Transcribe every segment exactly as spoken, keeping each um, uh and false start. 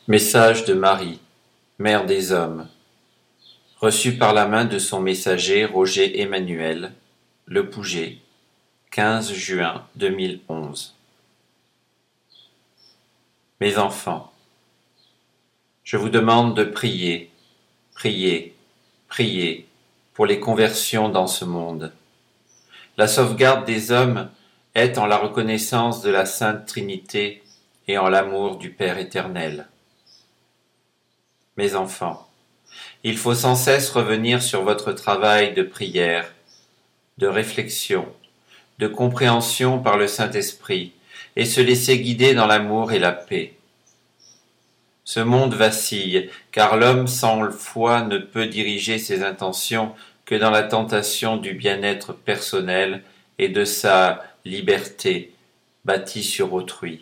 Message de Marie, Mère des Hommes, reçu par la main de son messager Roger Emmanuel, Le Pouget, quinze juin deux mille onze. Mes enfants, je vous demande de prier, prier, prier pour les conversions dans ce monde. La sauvegarde des hommes est en la reconnaissance de la Sainte Trinité et en l'amour du Père éternel. Mes enfants, il faut sans cesse revenir sur votre travail de prière, de réflexion, de compréhension par le Saint-Esprit et se laisser guider dans l'amour et la paix. Ce monde vacille, car l'homme sans foi ne peut diriger ses intentions que dans la tentation du bien-être personnel et de sa liberté bâtie sur autrui.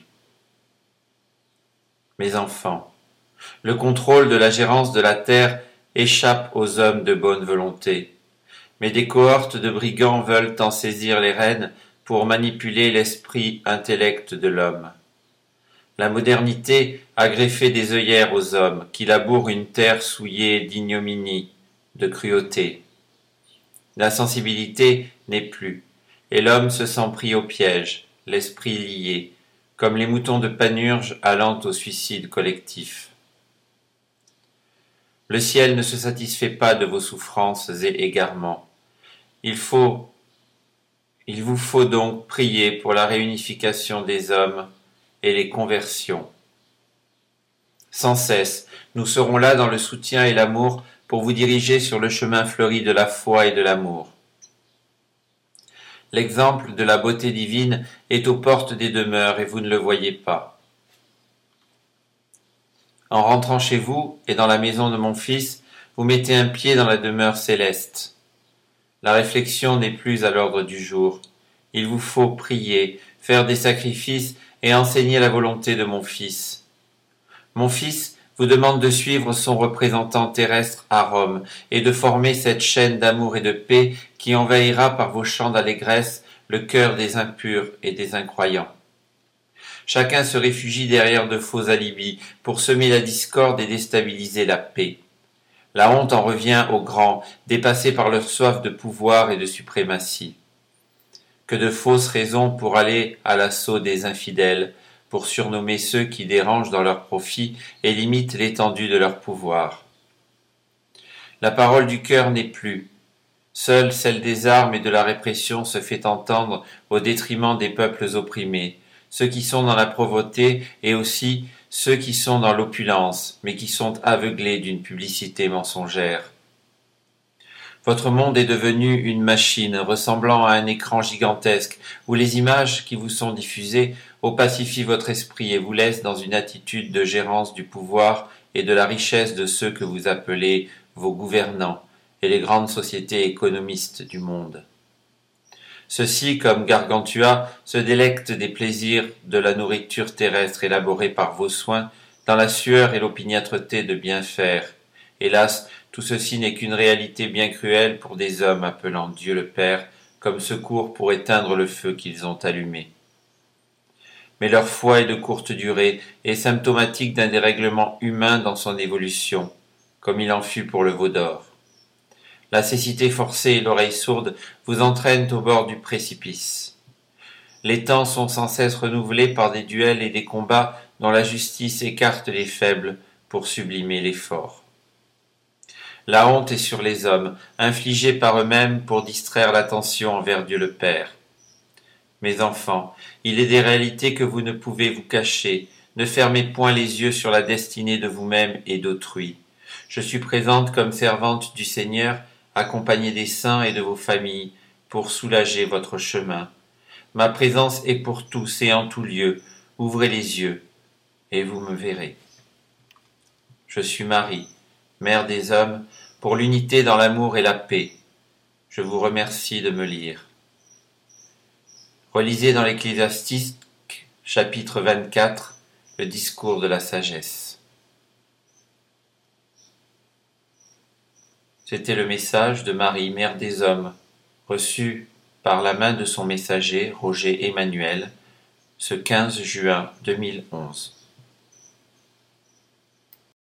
Mes enfants, le contrôle de la gérance de la terre échappe aux hommes de bonne volonté, mais des cohortes de brigands veulent en saisir les rênes pour manipuler l'esprit intellect de l'homme. La modernité a greffé des œillères aux hommes qui labourent une terre souillée d'ignominie, de cruauté. La sensibilité n'est plus, et l'homme se sent pris au piège, l'esprit lié, comme les moutons de Panurge allant au suicide collectif. Le ciel ne se satisfait pas de vos souffrances et égarements. Il faut, il vous faut donc prier pour la réunification des hommes et les conversions. Sans cesse, nous serons là dans le soutien et l'amour pour vous diriger sur le chemin fleuri de la foi et de l'amour. L'exemple de la beauté divine est aux portes des demeures et vous ne le voyez pas. En rentrant chez vous et dans la maison de mon Fils, vous mettez un pied dans la demeure céleste. La réflexion n'est plus à l'ordre du jour. Il vous faut prier, faire des sacrifices et enseigner la volonté de mon Fils. Mon Fils vous demande de suivre son représentant terrestre à Rome et de former cette chaîne d'amour et de paix qui envahira par vos chants d'allégresse le cœur des impurs et des incroyants. Chacun se réfugie derrière de faux alibis pour semer la discorde et déstabiliser la paix. La honte en revient aux grands, dépassés par leur soif de pouvoir et de suprématie. Que de fausses raisons pour aller à l'assaut des infidèles, pour surnommer ceux qui dérangent dans leur profit et limitent l'étendue de leur pouvoir. La parole du cœur n'est plus. Seule celle des armes et de la répression se fait entendre au détriment des peuples opprimés, ceux qui sont dans la pauvreté et aussi ceux qui sont dans l'opulence, mais qui sont aveuglés d'une publicité mensongère. Votre monde est devenu une machine ressemblant à un écran gigantesque où les images qui vous sont diffusées opacifient votre esprit et vous laissent dans une attitude de gérance du pouvoir et de la richesse de ceux que vous appelez vos gouvernants et les grandes sociétés économistes du monde. Ceux-ci, comme Gargantua, se délectent des plaisirs de la nourriture terrestre élaborée par vos soins, dans la sueur et l'opiniâtreté de bien faire. Hélas, tout ceci n'est qu'une réalité bien cruelle pour des hommes appelant Dieu le Père comme secours pour éteindre le feu qu'ils ont allumé. Mais leur foi est de courte durée et symptomatique d'un dérèglement humain dans son évolution, comme il en fut pour le veau d'or. La cécité forcée et l'oreille sourde vous entraînent au bord du précipice. Les temps sont sans cesse renouvelés par des duels et des combats dont la justice écarte les faibles pour sublimer les forts. La honte est sur les hommes, infligée par eux-mêmes pour distraire l'attention envers Dieu le Père. Mes enfants, il est des réalités que vous ne pouvez vous cacher. Ne fermez point les yeux sur la destinée de vous-même et d'autrui. Je suis présente comme servante du Seigneur, accompagnée des saints et de vos familles, pour soulager votre chemin. Ma présence est pour tous et en tout lieu. Ouvrez les yeux, et vous me verrez. Je suis Marie, Mère des hommes, pour l'unité dans l'amour et la paix. Je vous remercie de me lire. Relisez dans l'Ecclésiastique, chapitre vingt-quatre, le discours de la sagesse. C'était le message de Marie, Mère des hommes, reçu par la main de son messager, Roger Emmanuel, ce quinze juin deux mille onze.